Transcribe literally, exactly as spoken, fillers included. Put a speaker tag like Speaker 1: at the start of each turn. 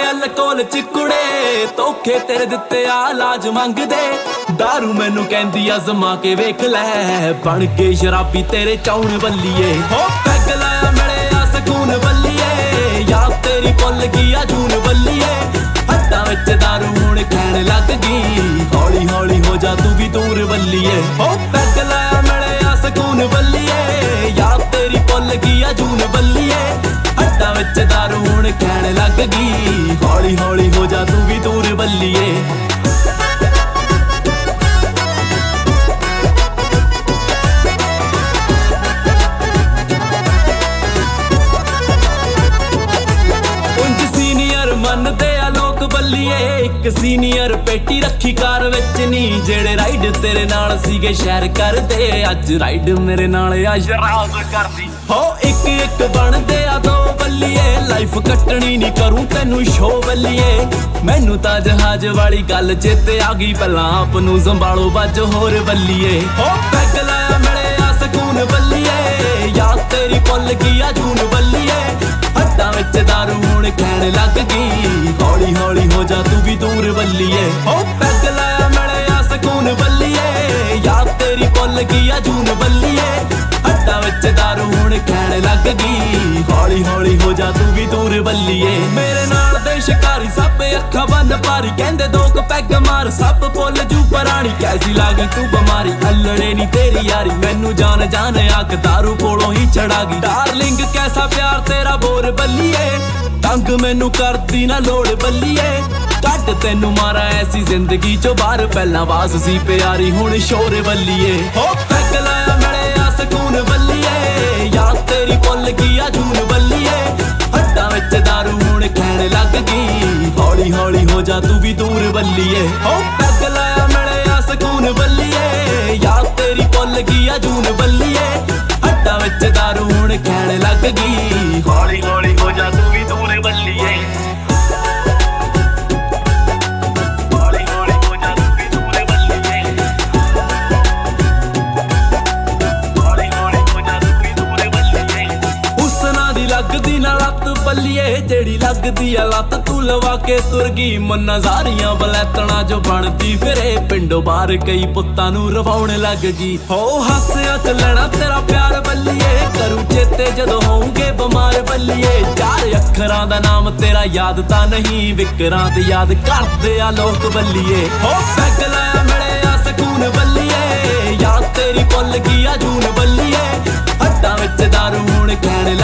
Speaker 1: ਦਿਲ ਕੋਲ ਚ ਕੁੜੇ ਧੋਖੇ ਤੇਰੇ ਦਿੱਤੇ ਆ ਲਾਜ ਮੰਗਦੇ ਦਾਰੂ ਮੈਨੂੰ ਕਹਿੰਦੀ ਅਜ਼ਮਾ ਕੇ ਵੇਖ ਲੈ ਬਣ ਕੇ ਸ਼ਰਾਬੀ ਤੇਰੇ ਚਾਉਣ ਬੱਲੀਏ ਹੋ ਪੈਗ ਲਾਇਆ ਮਿਲਿਆ ਸਕੂਨ ਬੱਲੀਏ ਯਾਦ ਤੇਰੀ ਭੁੱਲ ਗਈ ਆ ਜੂਨ ਬੱਲੀਏ ਹੱਥਾਂ ਵਿੱਚ ਦਾਰੂ ਹੁਣ ਕਹਿਣ ਲੱਗ ਗਈ ਹੌਲੀ ਹੌਲੀ ਹੋ ਜਾ ਤੂੰ ਵੀ ਦੂਰ ਬੱਲੀਏ ਹੋ ਪੈਗ ਲਾਇਆ ਮਿਲਿਆ ਸਕੂਨ ਬੱਲੀਏ ਯਾਦ ਤੇਰੀ ਭੁੱਲ ਗਈ ਆ ਜੂਨ ਬੱਲੀਏ ਹੱਥਾਂ ਵਿੱਚ ਦਾਰੂ ਹੁਣ ਕਹਿਣ ਲੱਗ ਗਈ ਹੌਲੀ ਹੌਲੀ ਹੋ ਜਾ ਤੂੰ ਵੀ ਦੂਰ ਬੱਲੀਏ ਮੰਨਦੇ ਆ ਲੋਕ ਬੱਲੀਏ ਇੱਕ ਸੀਨੀਅਰ ਪੇਟੀ ਰੱਖੀ ਕਾਰ ਵਿੱਚ ਨੀ ਜਿਹੜੇ ਰਾਈਡ ਤੇਰੇ ਨਾਲ ਸੀਗੇ ਸ਼ੇਅਰ ਕਰਦੇ ਅੱਜ ਰਾਈਡ ਮੇਰੇ ਨਾਲ ਆ ਸ਼ਰਾਬ ਕਰਦੀ ਹੋ ਇੱਕ ਇੱਕ ਬਣਦੇ ਆ ਦੋ ਬੱਲੀਏ ਲਾਈਫ ਕੱਟਣੀ ਨੀ ਕਰੂੰ ਤੈਨੂੰ ਸ਼ੋ ਬੱਲੀਏ ਮੈਨੂੰ ਤਾਂ ਜਹਾਜ਼ ਵਾਲੀ ਗੱਲ ਚੇਤੇ ਆ ਗਈ ਪਹਿਲਾਂ ਆਪ ਨੂੰ ਸੰਭਾਲੋ ਬੱਜ ਹੋਰ ਬੱਲੀਏ ਹੋ ਪੈਗ ਲਾਇਆ ਮਿਲਿਆ ਸਕੂਨ ਬੱਲੀਏ ਯਾਦ ਤੇਰੀ ਭੁੱਲ ਗਈ ਆ ਜੂਨ ਬੱਲੀਏ ਹੱਥਾਂ ਵਿੱਚ ਦਾਰੂ ਹੁਣ ਕਹਿਣ ਲੱਗ ਗਈ ਹੌਲੀ ਹੌਲੀ ਹੋ ਜਾ ਤੂੰ ਵੀ ਦੂਰ ਬੱਲੀਏ ਹੋ ਪੈਗ ਲਾਇਆ ਮਿਲਿਆ ਸਕੂਨ ਬੱਲੀਏ ਯਾਦ ਤੇਰੀ ਭੁੱਲ ਗਈ ਆ ਜੂਨ ਬੱਲੀਏ ਹੱਥਾਂ ਵਿੱਚ ਦਾਰੂ ਹੁਣ ਕਹਿਣ ਲੱਗ ਗਈ ਹੌਲੀ ਹੌਲੀ ਹੋ ਜਾ ਤੂੰ ਵੀ ਦੂਰ ਬੱਲੀਏ ਮੇਰੇ ਨਾਲ ਦੇ ਸ਼ਿਕਾਰੀ ਸਭ ਅੱਖਾਂ ਬੰਦ ਪਾਰੀ ਕਹਿੰਦੇ ਦੋ ਕੁ ਪੈਗ ਮਾਰ ਸਭ ਭੁੱਲ ਜੂ ਪਰਾਣੀ ਕੈਸੀ ਲਾਗੀ ਤੂੰ ਬਿਮਾਰੀ ਹੱਲੜੇ ਨੀ ਤੇਰੀ ਯਾਰੀ ਮੈਨੂੰ ਜਾਨ ਜਾਨ ਅੱਗ ਦਾਰੂ ਕੋਲੋਂ ਹੀ ਚੜਾ ਗਈ ਡਾਰਲਿੰਗ ਕੈਸਾ ਪਿਆਰ ਤੇਰਾ ਬੋਰ ਬੱਲੀਏ ਤੰਗ ਮੈਨੂੰ ਕਰਦੀ ਨਾ ਲੋੜ ਬੱਲੀਏ ਕੱਢ ਤੈਨੂੰ ਮਾਰਾ ਐਸੀ ਜ਼ਿੰਦਗੀ ਚੋਂ ਬਾਹਰ ਪਹਿਲਾਂ ਵਾਸ ਸੀ ਪਿਆਰੀ ਹੁਣ ਸ਼ੋਰ ਬੱਲੀਏ ਹੋ ਪੈਗ ਲਾਇਆ ਮਿਲਿਆ ਸਕੂਨ ਬੱਲੀਏ ਯਾਦ ਤੇਰੀ ਭੁੱਲ ਗਈ ਆ ਜੂਨ ਬੱਲੀਏ ਹੱਥਾਂ ਵਿੱਚ ਦਾਰੂ ਹੁਣ ਕਹਿਣ ਲੱਗ ਗਈ ਹੌਲੀ ਹੌਲੀ ਹੋ ਜਾ ਤੂੰ ਵੀ ਦੂਰ ਬੱਲੀਏ ਹੋ ਪੈਗ ਲਾਇਆ ਮਿਲਿਆ ਸਕੂਨ ਬੱਲੀਏ ਯਾਦ ਤੇਰੀ ਭੁੱਲ ਗਈ ਆ ਜੂਨ ਬੱਲੀਏ ਹੱਥਾਂ ਵਿੱਚ ਦਾਰੂ ਹੁਣ ਕਹਿਣ ਲੱਗ ਗਈ ਹੌਲੀ ਹੌਲੀ ਹੋ ਜਾ ਤੂੰ ਵੀ ਦੂਰ ਬੱਲੀਏ ਲੱਗਦੀ ਨਾ ਲੱਤ ਬੱਲੀਏ ਜਿਹੜੀ ਲੱਗਦੀ ਆ ਲੱਤ ਤੂੰ ਲਵਾ ਕੇ ਤੁਰ ਗਈ ਮੰਨਾ ਜ਼ਾਰੀਆਂ ਬਲੈਤਣਾ ਜੋ ਬਣਦੀ ਫਿਰੇ ਪਿੰਡੋਂ ਬਾਹਰ ਕਈ ਪੁੱਤਾਂ ਨੂੰ ਰਵਾਉਣ ਲੱਗ ਗਈ ਹੋ ਹਾਸਿਆਂ ਚ ਲੈਣਾ ਤੇਰਾ ਪਿਆਰ ਬੱਲੀਏ ਕਰੂ ਚੇਤੇ ਜਦੋਂ ਹੋਊਗੇ ਬਿਮਾਰ ਬੱਲੀਏ ਚਾਰ ਅੱਖਰਾਂ ਦਾ ਨਾਮ ਤੇਰਾ ਯਾਦ ਤਾਂ ਨਹੀਂ ਵਿਕਰਾਂ ਤੇ ਯਾਦ ਕਰਦੇ ਆ ਲੋਕ ਬੱਲੀਏ ਹੋ ਪੈਗ ਲਾਇਆ ਮਿਲਿਆ ਸਕੂਨ ਬੱਲੀਏ ਯਾਦ ਤੇਰੀ ਭੁੱਲ ਗਈ ਆ ਜੂਨ ਬੱਲੀਏ ਹੱਥਾਂ ਵਿੱਚ ਦਾਰੂ ਹੁਣ ਕਹਿਣ